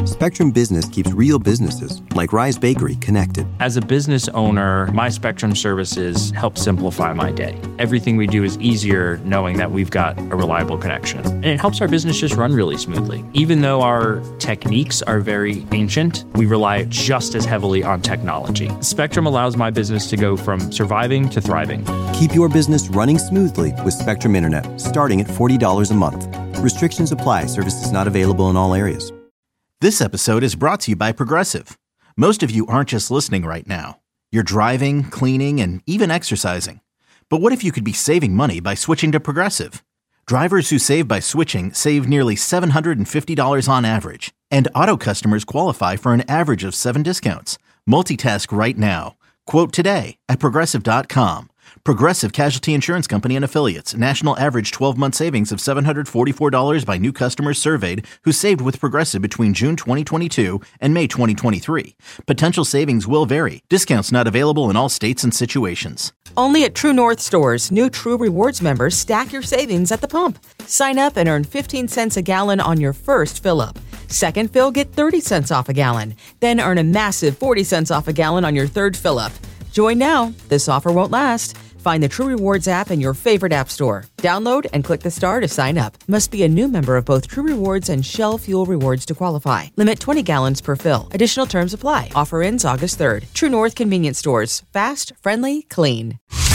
Spectrum Business keeps real businesses, like Rise Bakery, connected. As a business owner, my Spectrum services help simplify my day. Everything we do is easier knowing that we've got a reliable connection. And it helps our business just run really smoothly. Even though our techniques are very ancient, we rely just as heavily on technology. Spectrum allows my business to go from surviving to thriving. Keep your business running smoothly with Spectrum Internet, starting at $40 a month. Restrictions apply. Services not available in all areas. This episode is brought to you by Progressive. Most of you aren't just listening right now. You're driving, cleaning, and even exercising. But what if you could be saving money by switching to Progressive? Drivers who save by switching save nearly $750 on average. And auto customers qualify for an average of 7 discounts. Multitask right now. Quote today at Progressive.com. Progressive Casualty Insurance Company and Affiliates. National average 12-month savings of $744 by new customers surveyed who saved with Progressive between June 2022 and May 2023. Potential savings will vary. Discounts not available in all states and situations. Only at True North stores, new True Rewards members stack your savings at the pump. Sign up and earn 15 cents a gallon on your first fill-up. Second fill, get 30 cents off a gallon. Then earn a massive 40 cents off a gallon on your third fill-up. Join now. This offer won't last. Find the True Rewards app in your favorite app store. Download and click the star to sign up. Must be a new member of both True Rewards and Shell Fuel Rewards to qualify. Limit 20 gallons per fill. Additional terms apply. Offer ends August 3rd. True North Convenience Stores. Fast, friendly, clean.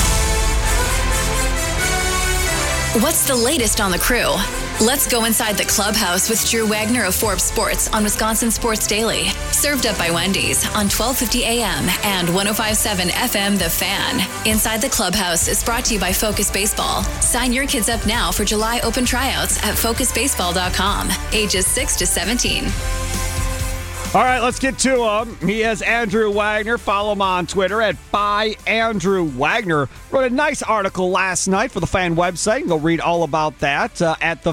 What's the latest on the Crew? Let's go inside the clubhouse with Drew Wagner of Forbes Sports on Wisconsin Sports Daily. Served up by Wendy's on 1250 AM and 105.7 FM The Fan. Inside the Clubhouse is brought to you by Focus Baseball. Sign your kids up now for July open tryouts at focusbaseball.com. Ages 6 to 17. All right, let's get to him. He is Andrew Wagner. Follow him on Twitter at @AndrewWagner. Wrote a nice article last night for the Fan website. You can go read all about that at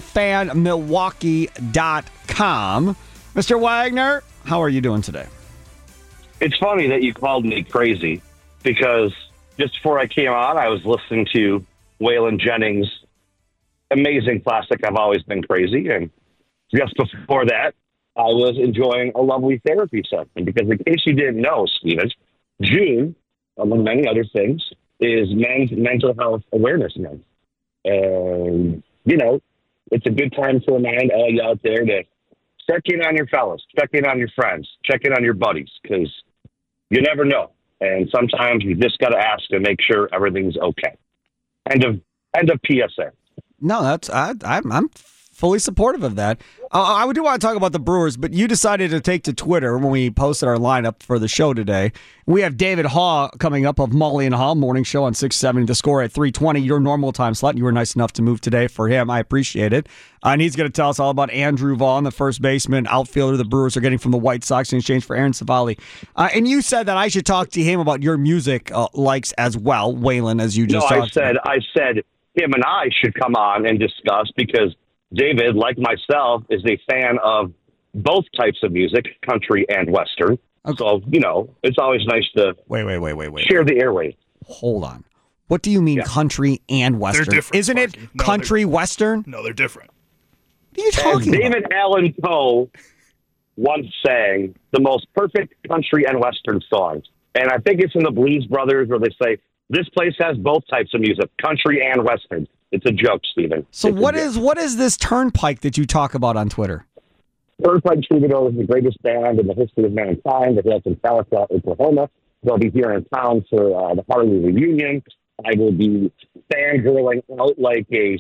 thefanmilwaukee.com. Mr. Wagner, how are you doing today? It's funny that you called me crazy because just before I came on, I was listening to Waylon Jennings' amazing classic, I've Always Been Crazy. And just before that, I was enjoying a lovely therapy session because in case you didn't know, Steven, June, among many other things, is Men's Mental Health Awareness Month. And, you know, it's a good time to remind all you out there to check in on your fellas, check in on your friends, check in on your buddies because you never know. And sometimes you just got to ask to make sure everything's okay. End of PSA. No, I'm fully supportive of that. I do want to talk about the Brewers, but you decided to take to Twitter when we posted our lineup for the show today. We have David Haw coming up of Mully and Haw morning show on 670. The Score at 3:20, your normal time slot. You were nice enough to move today for him. I appreciate it. And he's going to tell us all about Andrew Vaughn, the first baseman, outfielder the Brewers are getting from the White Sox in exchange for Aaron Civale. And you said that I should talk to him about your music likes as well, Waylon, as you just talked about. I said him and I should come on and discuss because David, like myself, is a fan of both types of music, country and Western. Okay. So, you know, it's always nice to wait. Share the airwaves. Hold on. What do you mean country and Western? They're different. Isn't it country Western? No, they're different. What are you talking about? David Allan Coe once sang the most perfect country and Western songs. And I think it's in the Blues Brothers where they say, this place has both types of music, country and Western. It's a joke, Stephen. So what is this Turnpike that you talk about on Twitter? Turnpike Troubadour is the greatest band in the history of mankind. They hails from Tulsa, Oklahoma. They'll be here in town for the Harley reunion. I will be fangirling out like a,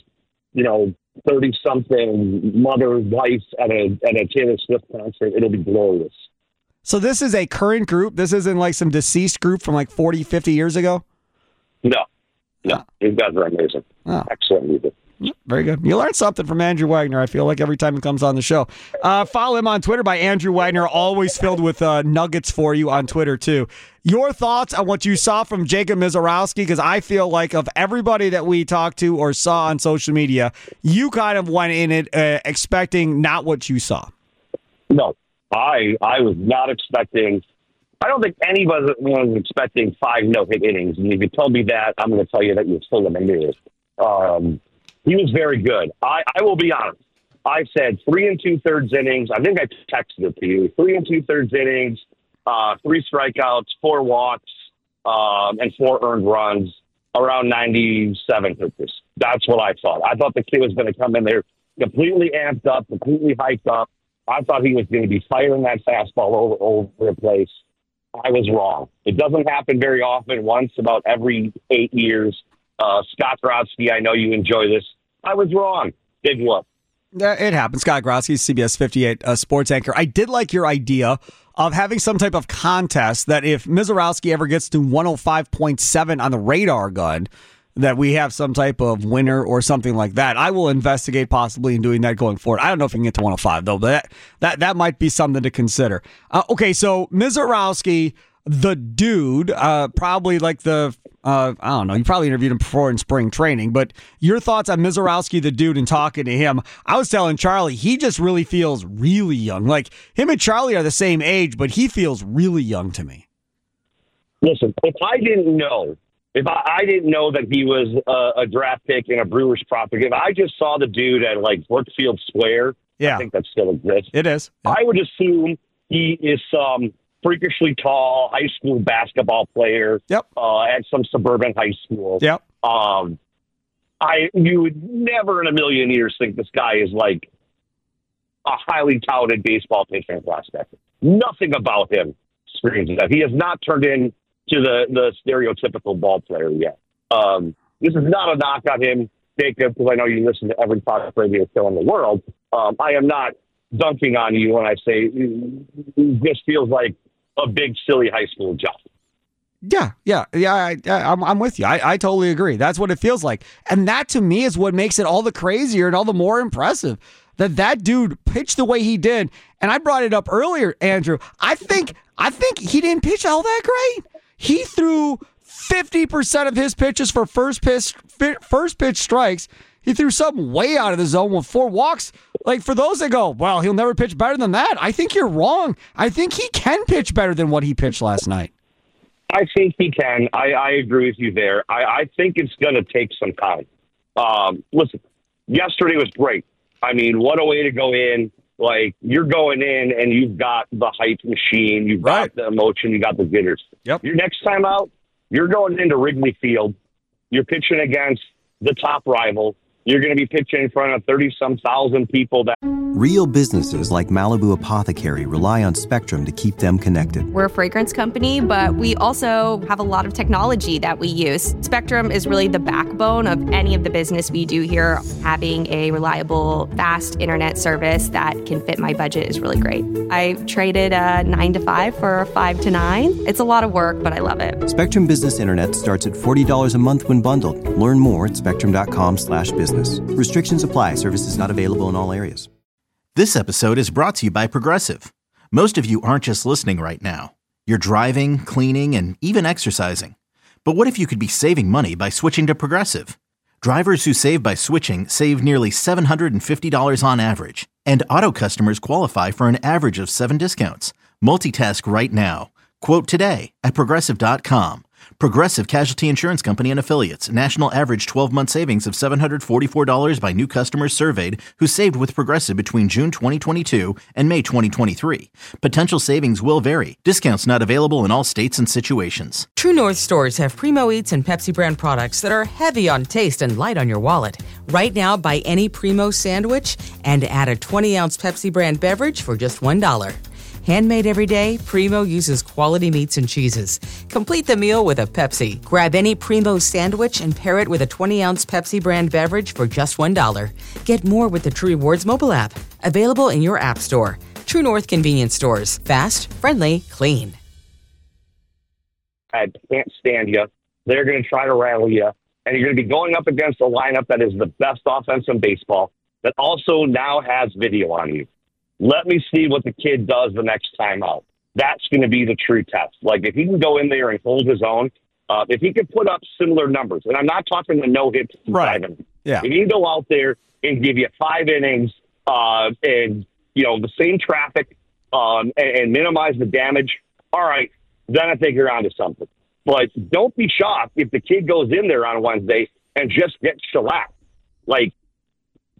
30-something mother, wife at a Taylor Swift concert. It'll be glorious. So this is a current group? This isn't like some deceased group from like 40, 50 years ago? No. These guys are amazing. Oh. Excellent music. Very good. You learn something from Andrew Wagner, I feel like, every time he comes on the show. Follow him on Twitter by Andrew Wagner, always filled with nuggets for you on Twitter, too. Your thoughts on what you saw from Jacob Misiorowski, because I feel like of everybody that we talked to or saw on social media, you kind of went in it expecting not what you saw. No, I was not expecting. I don't think anybody was expecting 5 no-hit innings. And if you told me that, I'm going to tell you that you're still in the news. He was very good. I will be honest. I said 3 2/3 innings. I think I texted it to you. 3 2/3 innings, 3 strikeouts, 4 walks, and 4 earned runs, around 97 pitches. That's what I thought. I thought the kid was going to come in there completely amped up, completely hyped up. I thought he was going to be firing that fastball over the place. I was wrong. It doesn't happen very often, once about every 8 years. Scott Grotsky, I know you enjoy this. I was wrong. Big whoop. It happens. Scott Grotsky, CBS 58 sports anchor. I did like your idea of having some type of contest that if Mizorowski ever gets to 105.7 on the radar gun, that we have some type of winner or something like that. I will investigate possibly in doing that going forward. I don't know if we can get to 105, though, but that might be something to consider. Okay, so Mizorowski, the dude, probably like the, I don't know, you probably interviewed him before in spring training, but your thoughts on Mizorowski, the dude, and talking to him. I was telling Charlie, he just really feels really young. Like, him and Charlie are the same age, but he feels really young to me. Listen, if I didn't know that he was a draft pick and a Brewers prospect, if I just saw the dude at, like, Brookfield Square, I think that still exists. It is. Yeah. I would assume he is some freakishly tall high school basketball player at some suburban high school. Yep. You would never in a million years think this guy is like a highly touted baseball pitching prospect. Nothing about him screams that. He has not turned into the stereotypical ball player yet. This is not a knock on him, Jacob, because I know you listen to every talk radio show in the world. I am not dunking on you when I say it just feels like a big, silly high school job. Yeah. I'm with you. I totally agree. That's what it feels like. And that, to me, is what makes it all the crazier and all the more impressive. That dude pitched the way he did. And I brought it up earlier, Andrew. I think he didn't pitch all that great. He threw 50% of his pitches for first pitch strikes. He threw something way out of the zone with 4 walks. Like, for those that go, well, he'll never pitch better than that, I think you're wrong. I think he can pitch better than what he pitched last night. I think he can. I agree with you there. I think it's going to take some time. Listen, yesterday was great. I mean, what a way to go in. Like, you're going in and you've got the hype machine, you've got the emotion, you got the jitters. Yep. Your next time out, you're going into Wrigley Field. You're pitching against the top rival. You're going to be pitching in front of 30-some thousand people. Real businesses like Malibu Apothecary rely on Spectrum to keep them connected. We're a fragrance company, but we also have a lot of technology that we use. Spectrum is really the backbone of any of the business we do here. Having a reliable, fast internet service that can fit my budget is really great. I traded a 9 to 5 for a 5 to 9. It's a lot of work, but I love it. Spectrum Business Internet starts at $40 a month when bundled. Learn more at spectrum.com/business. Restrictions apply. Services not available in all areas. This episode is brought to you by Progressive. Most of you aren't just listening right now. You're driving, cleaning, and even exercising. But what if you could be saving money by switching to Progressive? Drivers who save by switching save nearly $750 on average. And auto customers qualify for an average of 7 discounts. Multitask right now. Quote today at Progressive.com. Progressive Casualty Insurance Company and Affiliates. National average 12-month savings of $744 by new customers surveyed who saved with Progressive between June 2022 and May 2023. Potential savings will vary. Discounts not available in all states and situations. True North stores have Primo Eats and Pepsi brand products that are heavy on taste and light on your wallet. Right now, buy any Primo sandwich and add a 20-ounce Pepsi brand beverage for just $1. Handmade every day, Primo uses quality meats and cheeses. Complete the meal with a Pepsi. Grab any Primo sandwich and pair it with a 20-ounce Pepsi brand beverage for just $1. Get more with the True Rewards mobile app. Available in your app store. True North convenience stores. Fast, friendly, clean. I can't stand you. They're going to try to rattle you. And you're going to be going up against a lineup that is the best offense in baseball that also now has video on you. Let me see what the kid does the next time out. That's going to be the true test. Like, if he can go in there and hold his own, if he can put up similar numbers, and I'm not talking the no-hits. Right. Yeah. If he can go out there and give you 5 innings and, you know, the same traffic and minimize the damage, all right, then I think you're onto something. But don't be shocked if the kid goes in there on Wednesday and just gets shellacked. Like,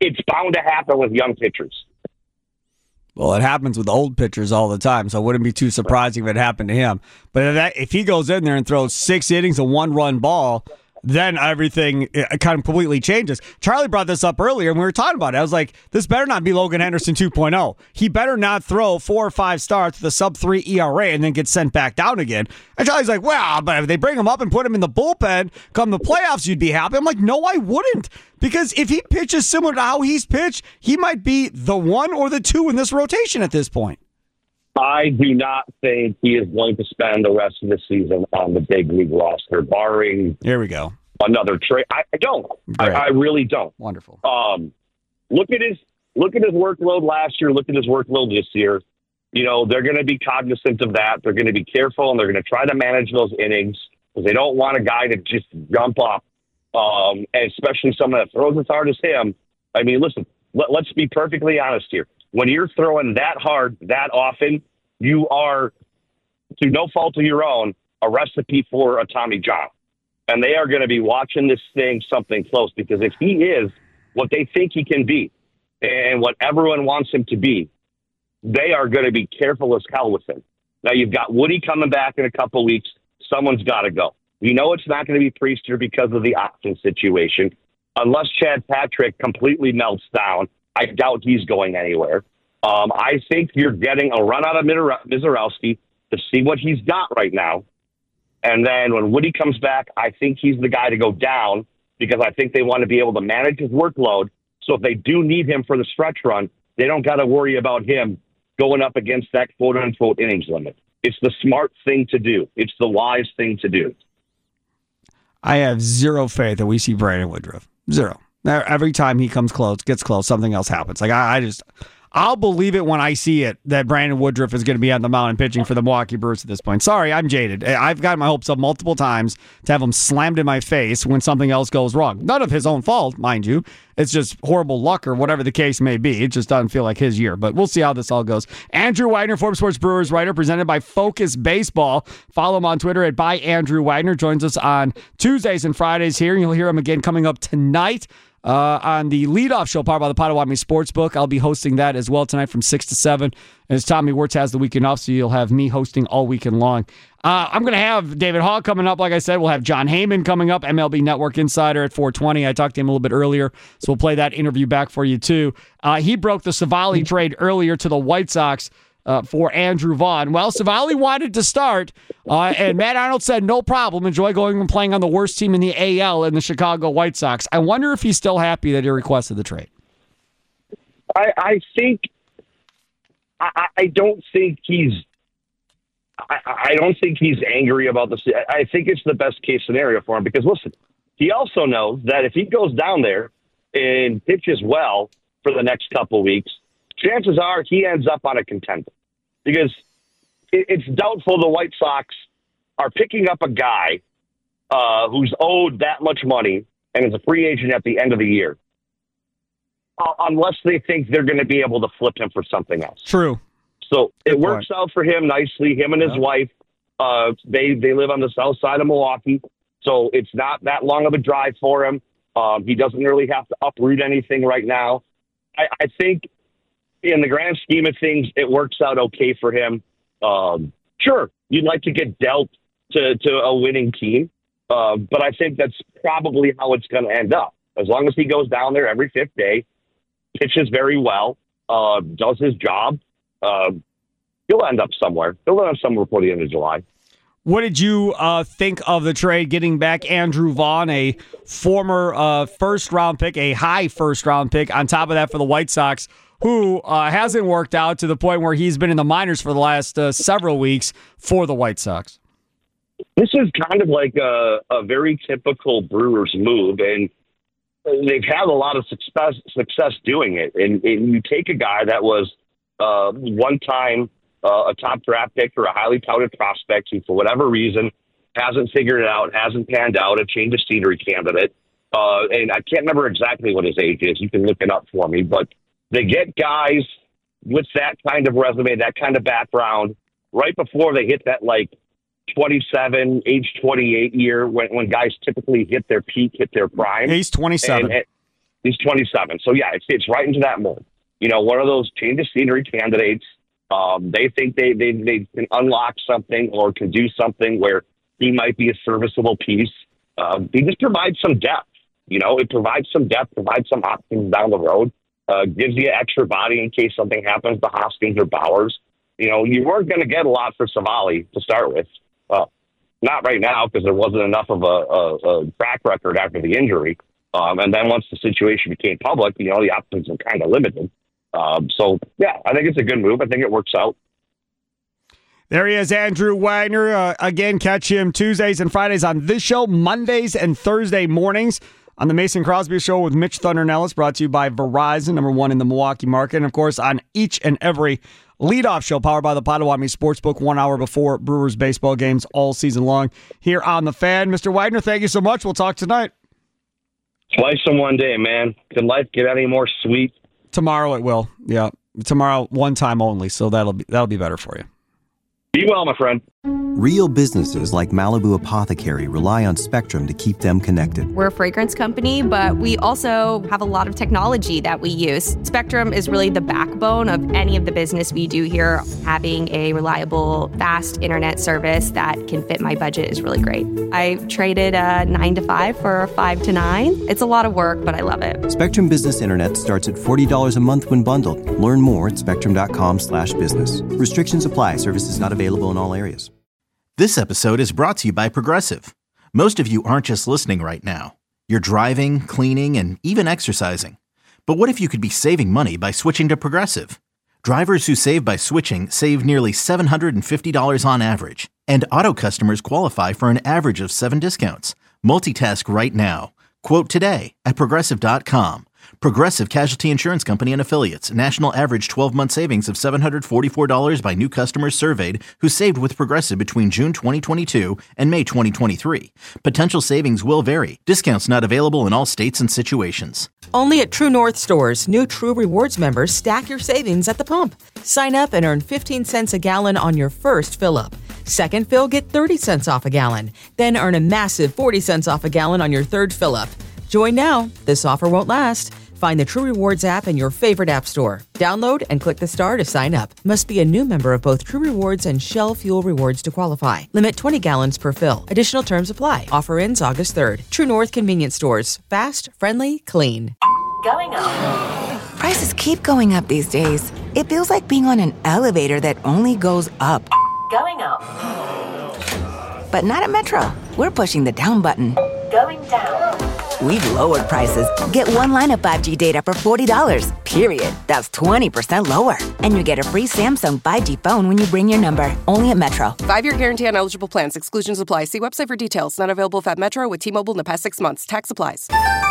It's bound to happen with young pitchers. Well, it happens with old pitchers all the time, so it wouldn't be too surprising if it happened to him. But if he goes in there and throws 6 innings of 1-run ball, then everything kind of completely changes. Charlie brought this up earlier, and we were talking about it. I was like, this better not be Logan Henderson 2.0. He better not throw 4 or 5 starts with a sub-3 ERA and then get sent back down again. And Charlie's like, well, but if they bring him up and put him in the bullpen, come the playoffs, you'd be happy. I'm like, no, I wouldn't. Because if he pitches similar to how he's pitched, he might be the 1 or the 2 in this rotation at this point. I do not think he is going to spend the rest of the season on the big league roster, barring here we go another trade. I don't. I really don't. Wonderful. Look at his workload last year. Look at his workload this year. You know, they're going to be cognizant of that. They're going to be careful, and they're going to try to manage those innings because they don't want a guy to just jump up, and especially someone that throws as hard as him. I mean, listen, let's be perfectly honest here. When you're throwing that hard that often, you are, through no fault of your own, a recipe for a Tommy John. And they are going to be watching this thing something close, because if he is what they think he can be and what everyone wants him to be, they are going to be careful as hell with him. Now, you've got Woody coming back in a couple weeks. Someone's got to go. We know it's not going to be Priester because of the option situation. Unless Chad Patrick completely melts down, I doubt he's going anywhere. I think you're getting a run out of Mizorowski to see what he's got right now. And then when Woody comes back, I think he's the guy to go down, because I think they want to be able to manage his workload. So if they do need him for the stretch run, they don't got to worry about him going up against that quote-unquote innings limit. It's the smart thing to do. It's the wise thing to do. I have zero faith that we see Brandon Woodruff. Zero. Every time he comes close, gets close, something else happens. Like I'll believe it when I see it that Brandon Woodruff is going to be on the mound and pitching for the Milwaukee Brewers at this point. Sorry, I'm jaded. I've got my hopes up multiple times to have him slammed in my face when something else goes wrong. None of his own fault, mind you. It's just horrible luck or whatever the case may be. It just doesn't feel like his year. But we'll see how this all goes. Andrew Widener, Forbes Sports Brewers writer, presented by Focus Baseball. Follow him on Twitter at @AndrewWidener. Joins us on Tuesdays and Fridays here. You'll hear him again coming up tonight. On the leadoff show, powered by the Potawatomi Sportsbook. I'll be hosting that as well tonight from 6 to 7. As Tommy Wirtz has the weekend off, so you'll have me hosting all weekend long. I'm going to have David Hall coming up, like I said. We'll have John Heyman coming up, MLB Network Insider at 4:20. I talked to him a little bit earlier, so we'll play that interview back for you, too. He broke the Savali trade earlier to the White Sox for Andrew Vaughn. Well, Savali wanted to start, and Matt Arnold said no problem. Enjoy going and playing on the worst team in the AL in the Chicago White Sox. I wonder if he's still happy that he requested the trade. I don't think he's angry about this. I think it's the best case scenario for him, because listen, he also knows that if he goes down there and pitches well for the next couple of weeks, chances are he ends up on a contender, because it's doubtful the White Sox are picking up a guy who's owed that much money and is a free agent at the end of the year, unless they think they're going to be able to flip him for something else. True. So it works out for him nicely. Him and his wife, they live on the south side of Milwaukee, so it's not that long of a drive for him. He doesn't really have to uproot anything right now. I think, in the grand scheme of things, it works out okay for him. Sure, you'd like to get dealt to a winning team, but I think that's probably how it's going to end up. As long as he goes down there every fifth day, pitches very well, does his job, he'll end up somewhere. He'll end up somewhere before the end of July. What did you think of the trade, getting back Andrew Vaughn, a former first-round pick, a high first-round pick, on top of that for the White Sox, who hasn't worked out to the point where he's been in the minors for the last several weeks for the White Sox? This is kind of like a very typical Brewers move, and they've had a lot of success doing it. And you take a guy that was one time a top draft pick or a highly touted prospect who, for whatever reason, hasn't figured it out, hasn't panned out, a change of scenery candidate. And I can't remember exactly what his age is. You can look it up for me, but they get guys with that kind of resume, that kind of background, right before they hit that, like, 27, age 28 year, when guys typically hit their peak, hit their prime. He's 27. He's 27. So, yeah, it fits right into that mold. You know, one of those change of scenery candidates. They think they can unlock something or can do something where he might be a serviceable piece. He just provides some depth. You know, it provides some depth, provides some options down the road, gives you extra body in case something happens to Hoskins or Bowers. You know, you weren't going to get a lot for Savali to start with. Not right now because there wasn't enough of a track record after the injury. And then once the situation became public, you know, the options are kind of limited. So, yeah, I think it's a good move. I think it works out. There he is, Andrew Wagner. Again, catch him Tuesdays and Fridays on this show, Mondays and Thursday mornings on the Mason Crosby Show with Mitch Thunder Nellis, brought to you by Verizon, #1 in the Milwaukee market. And, of course, on each and every leadoff show powered by the Potawatomi Sportsbook 1 hour before Brewers baseball games all season long here on The Fan. Mr. Wagner, thank you so much. We'll talk tonight. Life's in one day, man. Can life get any more sweet? Tomorrow it will. Yeah. Tomorrow, one time only, so that'll be better for you. Be well, my friend. Real businesses like Malibu Apothecary rely on Spectrum to keep them connected. We're a fragrance company, but we also have a lot of technology that we use. Spectrum is really the backbone of any of the business we do here. Having a reliable, fast internet service that can fit my budget is really great. I traded a 9 to 5 for a 5 to 9. It's a lot of work, but I love it. Spectrum Business Internet starts at $40 a month when bundled. Learn more at spectrum.com/business. Restrictions apply. Services not available in all areas. This episode is brought to you by Progressive. Most of you aren't just listening right now. You're driving, cleaning, and even exercising. But what if you could be saving money by switching to Progressive? Drivers who save by switching save nearly $750 on average. And auto customers qualify for an average of 7 discounts. Multitask right now. Quote today at Progressive.com. Progressive Casualty Insurance Company and Affiliates. National average 12-month savings of $744 by new customers surveyed who saved with Progressive between June 2022 and May 2023. Potential savings will vary. Discounts not available in all states and situations. Only at True North stores, new True Rewards members stack your savings at the pump. Sign up and earn 15 cents a gallon on your first fill-up. Second fill, get 30 cents off a gallon. Then earn a massive 40 cents off a gallon on your third fill-up. Join now. This offer won't last. Find the True Rewards app in your favorite app store. Download and click the star to sign up. Must be a new member of both True Rewards and Shell Fuel Rewards to qualify. Limit 20 gallons per fill. Additional terms apply. Offer ends August 3rd. True North Convenience Stores. Fast, friendly, clean. Going up. Prices keep going up these days. It feels like being on an elevator that only goes up. Going up. But not at Metro. We're pushing the down button. Going down. We've lowered prices. Get one line of 5G data for $40, period. That's 20% lower. And you get a free Samsung 5G phone when you bring your number. Only at Metro. 5-year guarantee on eligible plans. Exclusions apply. See website for details. Not available at Metro with T-Mobile in the past 6 months. Tax applies.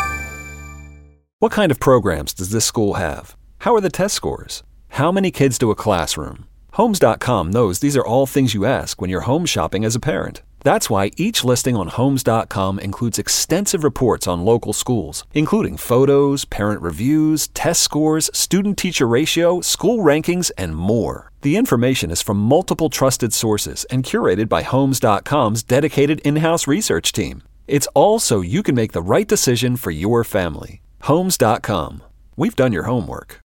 What kind of programs does this school have? How are the test scores? How many kids to a classroom? Homes.com knows these are all things you ask when you're home shopping as a parent. That's why each listing on Homes.com includes extensive reports on local schools, including photos, parent reviews, test scores, student-teacher ratio, school rankings, and more. The information is from multiple trusted sources and curated by Homes.com's dedicated in-house research team. It's all so you can make the right decision for your family. Homes.com. We've done your homework.